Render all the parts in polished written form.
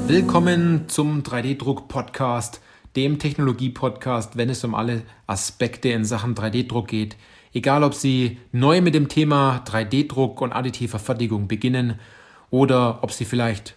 Willkommen zum 3D-Druck-Podcast, dem Technologie-Podcast, wenn es um alle Aspekte in Sachen 3D-Druck geht. Egal, ob Sie neu mit dem Thema 3D-Druck und additiver Fertigung beginnen oder ob Sie vielleicht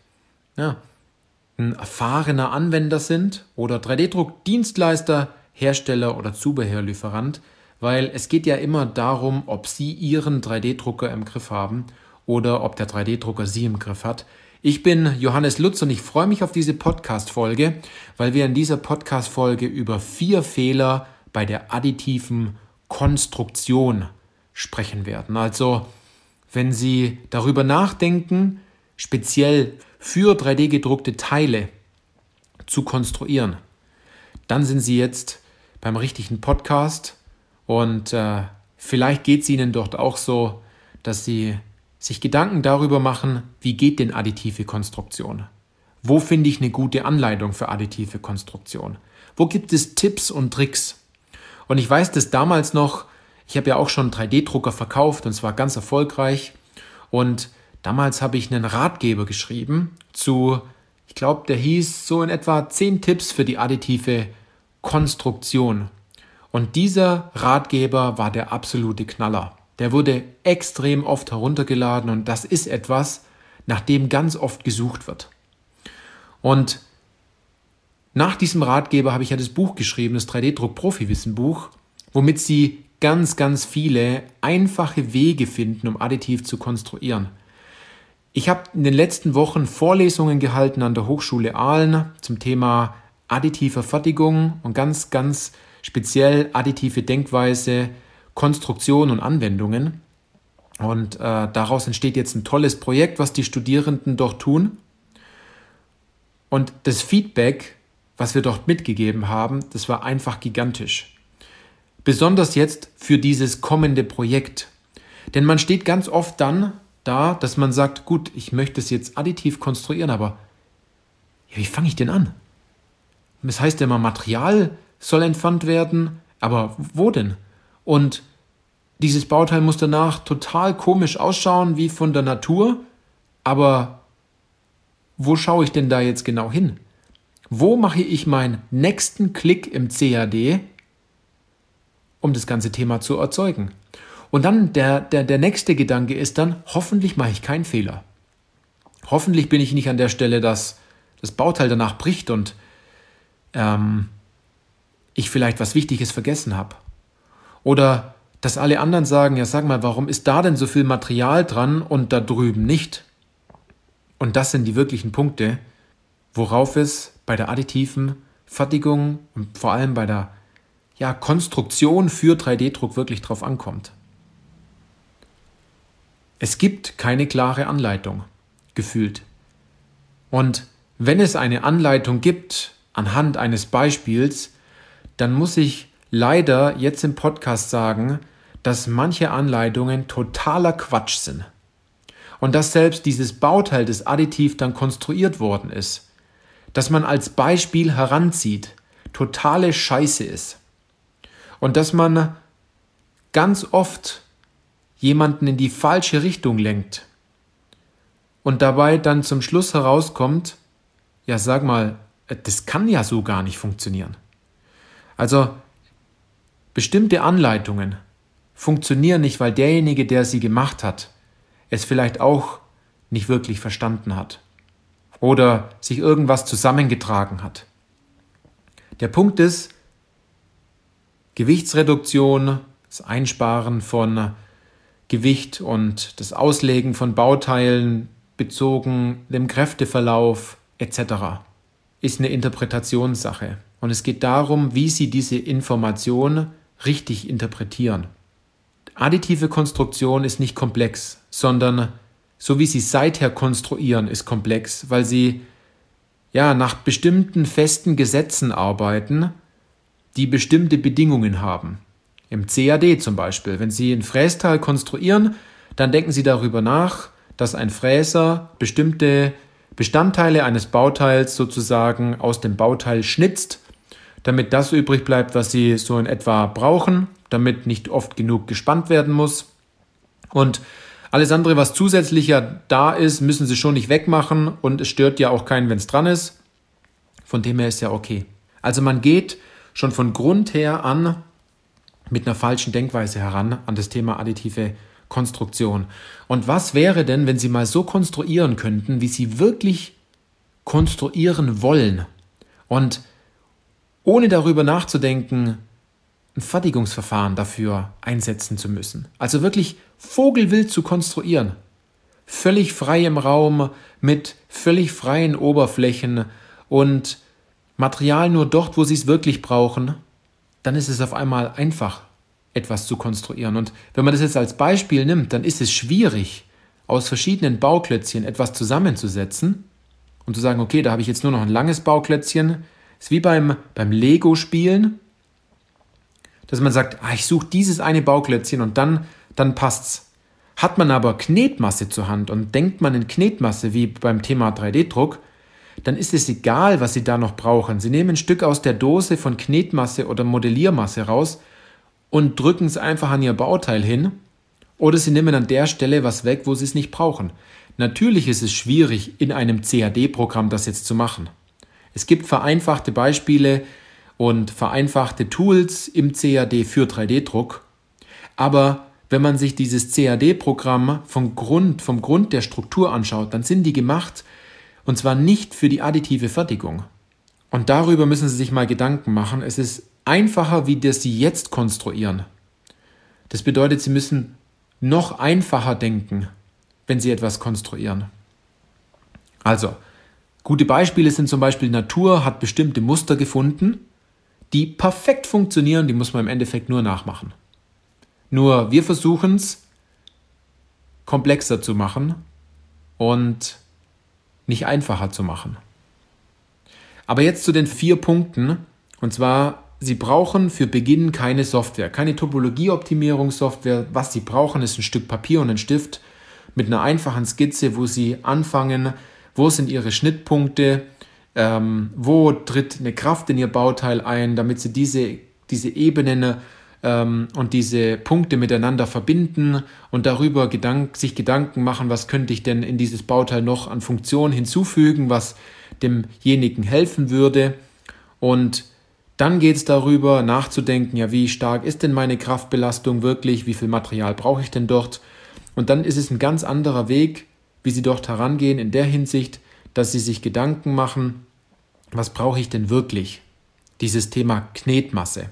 ein erfahrener Anwender sind oder 3D-Druck-Dienstleister, Hersteller oder Zubehörlieferant, weil es geht ja immer darum, ob Sie Ihren 3D-Drucker im Griff haben oder ob der 3D-Drucker Sie im Griff hat. Ich bin Johannes Lutz und ich freue mich auf diese Podcast-Folge, weil wir in dieser Podcast-Folge über 4 Fehler bei der additiven Konstruktion sprechen werden. Also, wenn Sie darüber nachdenken, speziell für 3D-gedruckte Teile zu konstruieren, dann sind Sie jetzt beim richtigen Podcast und vielleicht geht es Ihnen dort auch so, dass Sie sich Gedanken darüber machen, wie geht denn additive Konstruktion? Wo finde ich eine gute Anleitung für additive Konstruktion? Wo gibt es Tipps und Tricks? Und ich weiß das damals noch, ich habe ja auch schon 3D-Drucker verkauft und zwar ganz erfolgreich. Und damals habe ich einen Ratgeber geschrieben zu, ich glaube, der hieß so in etwa 10 Tipps für die additive Konstruktion. Und dieser Ratgeber war der absolute Knaller. Der wurde extrem oft heruntergeladen und das ist etwas, nach dem ganz oft gesucht wird. Und nach diesem Ratgeber habe ich ja das Buch geschrieben, das 3D-Druck-Profi-Wissen-Buch, womit Sie ganz, ganz viele einfache Wege finden, um additiv zu konstruieren. Ich habe in den letzten Wochen Vorlesungen gehalten an der Hochschule Aalen zum Thema additiver Fertigung und ganz, ganz speziell additive Denkweise, Konstruktion und Anwendungen. Und daraus entsteht jetzt ein tolles Projekt, was die Studierenden dort tun. Und das Feedback, was wir dort mitgegeben haben, das war einfach gigantisch. Besonders jetzt für dieses kommende Projekt. Denn man steht ganz oft dann da, dass man sagt, gut, ich möchte es jetzt additiv konstruieren, aber ja, wie fange ich denn an? Das heißt ja immer, Material soll entfernt werden, aber wo denn? Und dieses Bauteil muss danach total komisch ausschauen, wie von der Natur. Aber wo schaue ich denn da jetzt genau hin? Wo mache ich meinen nächsten Klick im CAD, um das ganze Thema zu erzeugen? Und dann der nächste Gedanke ist dann, hoffentlich mache ich keinen Fehler. Hoffentlich bin ich nicht an der Stelle, dass das Bauteil danach bricht und ich vielleicht was Wichtiges vergessen habe. Oder dass alle anderen sagen, ja sag mal, warum ist da denn so viel Material dran und da drüben nicht? Und das sind die wirklichen Punkte, worauf es bei der additiven Fertigung und vor allem bei der Konstruktion für 3D-Druck wirklich drauf ankommt. Es gibt keine klare Anleitung, gefühlt. Und wenn es eine Anleitung gibt, anhand eines Beispiels, dann muss ich leider jetzt im Podcast sagen, dass manche Anleitungen totaler Quatsch sind. Und dass selbst dieses Bauteil, das additiv dann konstruiert worden ist, dass man als Beispiel heranzieht, totale Scheiße ist. Und dass man ganz oft jemanden in die falsche Richtung lenkt. Und dabei dann zum Schluss herauskommt, ja sag mal, das kann ja so gar nicht funktionieren. Also bestimmte Anleitungen funktionieren nicht, weil derjenige, der sie gemacht hat, es vielleicht auch nicht wirklich verstanden hat oder sich irgendwas zusammengetragen hat. Der Punkt ist, Gewichtsreduktion, das Einsparen von Gewicht und das Auslegen von Bauteilen bezogen dem Kräfteverlauf etc. ist eine Interpretationssache. Und es geht darum, wie Sie diese Information richtig interpretieren. Additive Konstruktion ist nicht komplex, sondern so wie Sie seither konstruieren, ist komplex, weil Sie nach bestimmten festen Gesetzen arbeiten, die bestimmte Bedingungen haben. Im CAD zum Beispiel, wenn Sie ein Frästeil konstruieren, dann denken Sie darüber nach, dass ein Fräser bestimmte Bestandteile eines Bauteils sozusagen aus dem Bauteil schnitzt, damit das übrig bleibt, was Sie so in etwa brauchen, damit nicht oft genug gespannt werden muss. Und Alles andere, was zusätzlicher da ist, müssen Sie schon nicht wegmachen und es stört ja auch keinen, wenn es dran ist. Von dem her ist ja okay. Also man geht schon von Grund her an mit einer falschen Denkweise heran an das Thema additive Konstruktion. Und was wäre denn, wenn Sie mal so konstruieren könnten, wie Sie wirklich konstruieren wollen und ohne darüber nachzudenken, ein Fertigungsverfahren dafür einsetzen zu müssen. Also wirklich vogelwild zu konstruieren. Völlig frei im Raum, mit völlig freien Oberflächen und Material nur dort, wo Sie es wirklich brauchen, dann ist es auf einmal einfach, etwas zu konstruieren. Und wenn man das jetzt als Beispiel nimmt, dann ist es schwierig, aus verschiedenen Bauklötzchen etwas zusammenzusetzen und zu sagen, okay, da habe ich jetzt nur noch ein langes Bauklötzchen. Das ist wie beim Lego-Spielen, dass man sagt, ich suche dieses eine Bauklötzchen und dann passt's. Hat man aber Knetmasse zur Hand und denkt man in Knetmasse wie beim Thema 3D-Druck, dann ist es egal, was Sie da noch brauchen. Sie nehmen ein Stück aus der Dose von Knetmasse oder Modelliermasse raus und drücken es einfach an Ihr Bauteil hin oder Sie nehmen an der Stelle was weg, wo Sie es nicht brauchen. Natürlich ist es schwierig, in einem CAD-Programm das jetzt zu machen. Es gibt vereinfachte Beispiele und vereinfachte Tools im CAD für 3D-Druck, aber wenn man sich dieses CAD-Programm vom Grund der Struktur anschaut, dann sind die gemacht und zwar nicht für die additive Fertigung. Und darüber müssen Sie sich mal Gedanken machen. Es ist einfacher, wie das Sie jetzt konstruieren. Das bedeutet, Sie müssen noch einfacher denken, wenn Sie etwas konstruieren. Also, gute Beispiele sind zum Beispiel, Natur hat bestimmte Muster gefunden, die perfekt funktionieren, die muss man im Endeffekt nur nachmachen. Nur wir versuchen es komplexer zu machen und nicht einfacher zu machen. Aber jetzt zu den 4 Punkten. Und zwar, Sie brauchen für Beginn keine Software, keine Topologieoptimierungssoftware. Was Sie brauchen, ist ein Stück Papier und ein Stift mit einer einfachen Skizze, wo Sie anfangen, wo sind Ihre Schnittpunkte, wo tritt eine Kraft in Ihr Bauteil ein, damit Sie diese Ebenen und diese Punkte miteinander verbinden und darüber sich Gedanken machen, was könnte ich denn in dieses Bauteil noch an Funktionen hinzufügen, was demjenigen helfen würde. Und dann geht es darüber nachzudenken, ja, wie stark ist denn meine Kraftbelastung wirklich, wie viel Material brauche ich denn dort? Und dann ist es ein ganz anderer Weg, wie Sie dort herangehen in der Hinsicht, dass Sie sich Gedanken machen, was brauche ich denn wirklich? Dieses Thema Knetmasse.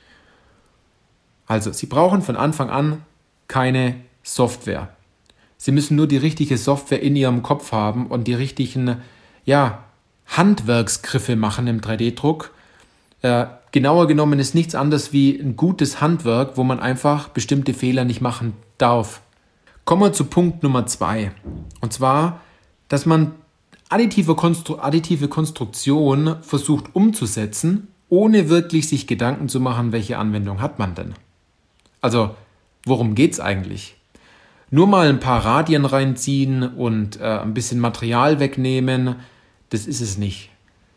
Also, Sie brauchen von Anfang an keine Software. Sie müssen nur die richtige Software in Ihrem Kopf haben und die richtigen, Handwerksgriffe machen im 3D-Druck. Genauer genommen ist nichts anderes wie ein gutes Handwerk, wo man einfach bestimmte Fehler nicht machen darf. Kommen wir zu Punkt Nummer 2. Und zwar, dass man additive Konstruktion versucht umzusetzen, ohne wirklich sich Gedanken zu machen, welche Anwendung hat man denn. Also, worum geht's eigentlich? Nur mal ein paar Radien reinziehen und ein bisschen Material wegnehmen, das ist es nicht.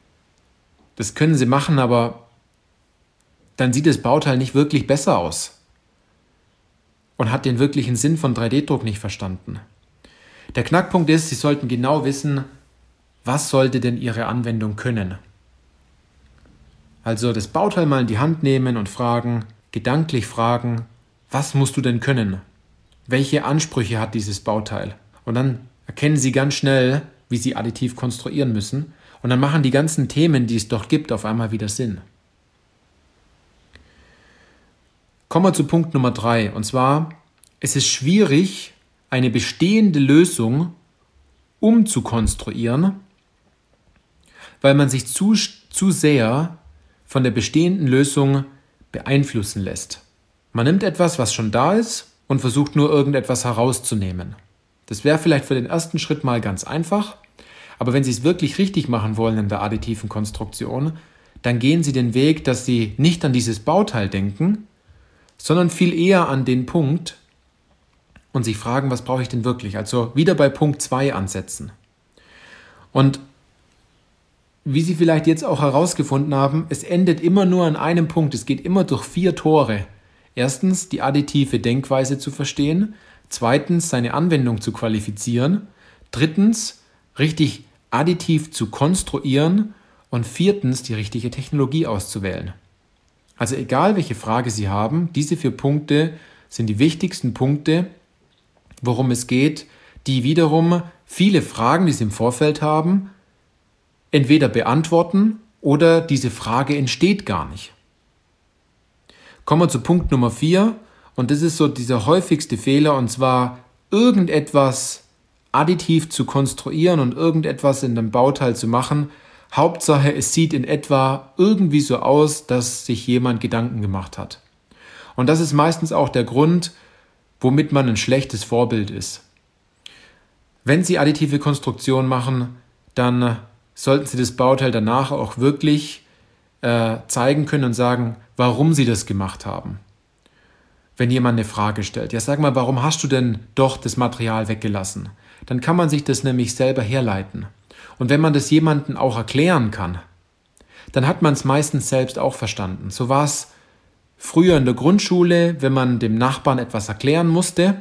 Das können Sie machen, aber dann sieht das Bauteil nicht wirklich besser aus und hat den wirklichen Sinn von 3D-Druck nicht verstanden. Der Knackpunkt ist, Sie sollten genau wissen, was sollte denn Ihre Anwendung können. Also das Bauteil mal in die Hand nehmen und gedanklich fragen, was musst du denn können? Welche Ansprüche hat dieses Bauteil? Und dann erkennen Sie ganz schnell, wie Sie additiv konstruieren müssen. Und dann machen die ganzen Themen, die es dort gibt, auf einmal wieder Sinn. Kommen wir zu Punkt Nummer 3. Und zwar, es ist schwierig, eine bestehende Lösung umzukonstruieren, weil man sich zu sehr von der bestehenden Lösung beeinflussen lässt. Man nimmt etwas, was schon da ist, und versucht nur irgendetwas herauszunehmen. Das wäre vielleicht für den ersten Schritt mal ganz einfach, aber wenn Sie es wirklich richtig machen wollen in der additiven Konstruktion, dann gehen Sie den Weg, dass Sie nicht an dieses Bauteil denken, sondern viel eher an den Punkt und sich fragen, was brauche ich denn wirklich? Also wieder bei Punkt 2 ansetzen. Und wie Sie vielleicht jetzt auch herausgefunden haben, es endet immer nur an einem Punkt. Es geht immer durch 4 Tore Erstens, die additive Denkweise zu verstehen. Zweitens, seine Anwendung zu qualifizieren. Drittens, richtig additiv zu konstruieren. Und viertens, die richtige Technologie auszuwählen. Also egal, welche Frage Sie haben, diese 4 Punkte sind die wichtigsten Punkte, worum es geht, die wiederum viele Fragen, die Sie im Vorfeld haben, entweder beantworten oder diese Frage entsteht gar nicht. Kommen wir zu Punkt Nummer 4 und das ist so dieser häufigste Fehler, und zwar irgendetwas additiv zu konstruieren und irgendetwas in einem Bauteil zu machen. Hauptsache, es sieht in etwa irgendwie so aus, dass sich jemand Gedanken gemacht hat. Und das ist meistens auch der Grund, womit man ein schlechtes Vorbild ist. Wenn Sie additive Konstruktion machen, dann sollten Sie das Bauteil danach auch wirklich zeigen können und sagen, warum Sie das gemacht haben. Wenn jemand eine Frage stellt, ja, sag mal, warum hast du denn doch das Material weggelassen? Dann kann man sich das nämlich selber herleiten. Und wenn man das jemandem auch erklären kann, dann hat man es meistens selbst auch verstanden. So war es früher in der Grundschule, wenn man dem Nachbarn etwas erklären musste,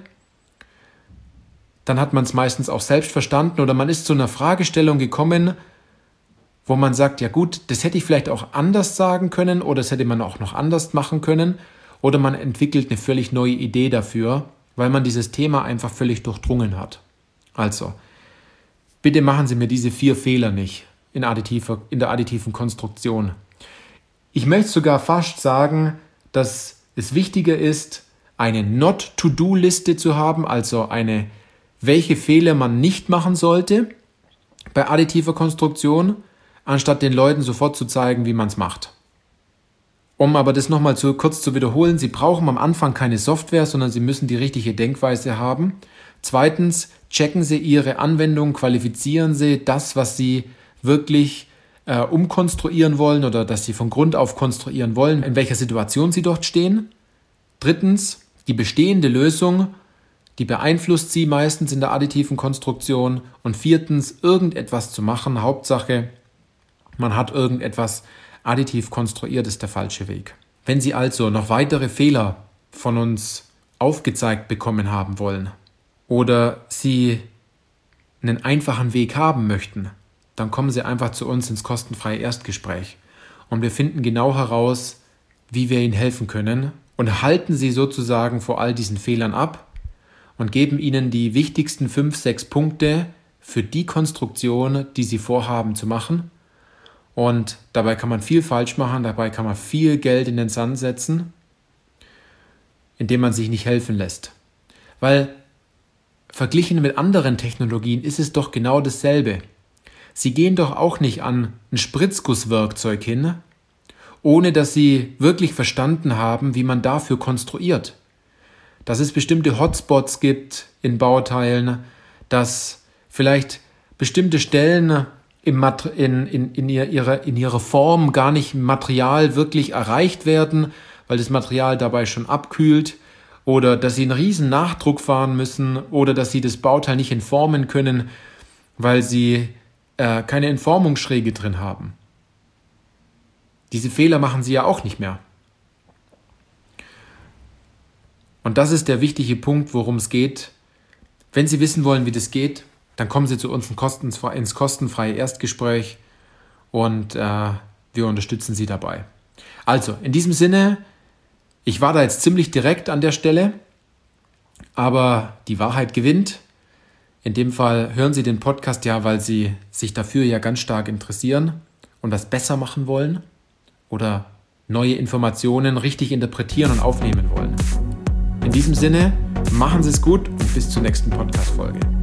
dann hat man es meistens auch selbst verstanden oder man ist zu einer Fragestellung gekommen, wo man sagt, ja gut, das hätte ich vielleicht auch anders sagen können oder das hätte man auch noch anders machen können oder man entwickelt eine völlig neue Idee dafür, weil man dieses Thema einfach völlig durchdrungen hat. Also, bitte machen Sie mir diese 4 Fehler nicht in der additiven Konstruktion. Ich möchte sogar fast sagen, dass es wichtiger ist, eine Not-to-Do-Liste zu haben, also welche Fehler man nicht machen sollte bei additiver Konstruktion, anstatt den Leuten sofort zu zeigen, wie man es macht. Um aber das nochmal kurz zu wiederholen, Sie brauchen am Anfang keine Software, sondern Sie müssen die richtige Denkweise haben. Zweitens, checken Sie Ihre Anwendung, qualifizieren Sie das, was Sie wirklich umkonstruieren wollen oder dass Sie von Grund auf konstruieren wollen, in welcher Situation Sie dort stehen. Drittens, die bestehende Lösung, die beeinflusst Sie meistens in der additiven Konstruktion. Und viertens, irgendetwas zu machen, Hauptsache, man hat irgendetwas additiv konstruiert, ist der falsche Weg. Wenn Sie also noch weitere Fehler von uns aufgezeigt bekommen haben wollen oder Sie einen einfachen Weg haben möchten, dann kommen Sie einfach zu uns ins kostenfreie Erstgespräch und wir finden genau heraus, wie wir Ihnen helfen können und halten Sie sozusagen vor all diesen Fehlern ab und geben Ihnen die wichtigsten 5, 6 Punkte für die Konstruktion, die Sie vorhaben zu machen. Und dabei kann man viel falsch machen, dabei kann man viel Geld in den Sand setzen, indem man sich nicht helfen lässt. Weil verglichen mit anderen Technologien ist es doch genau dasselbe. Sie gehen doch auch nicht an ein Spritzgusswerkzeug hin, ohne dass Sie wirklich verstanden haben, wie man dafür konstruiert. Dass es bestimmte Hotspots gibt in Bauteilen, dass vielleicht bestimmte Stellen in ihrer Form gar nicht im Material wirklich erreicht werden, weil das Material dabei schon abkühlt, oder dass Sie einen riesen Nachdruck fahren müssen oder dass Sie das Bauteil nicht entformen können, weil Sie keine Entformungsschräge drin haben. Diese Fehler machen Sie ja auch nicht mehr. Und das ist der wichtige Punkt, worum es geht. Wenn Sie wissen wollen, wie das geht, dann kommen Sie zu uns ins kostenfreie Erstgespräch und wir unterstützen Sie dabei. Also, in diesem Sinne, ich war da jetzt ziemlich direkt an der Stelle, aber die Wahrheit gewinnt. In dem Fall hören Sie den Podcast ja, weil Sie sich dafür ja ganz stark interessieren und was besser machen wollen oder neue Informationen richtig interpretieren und aufnehmen wollen. In diesem Sinne, machen Sie es gut und bis zur nächsten Podcast-Folge.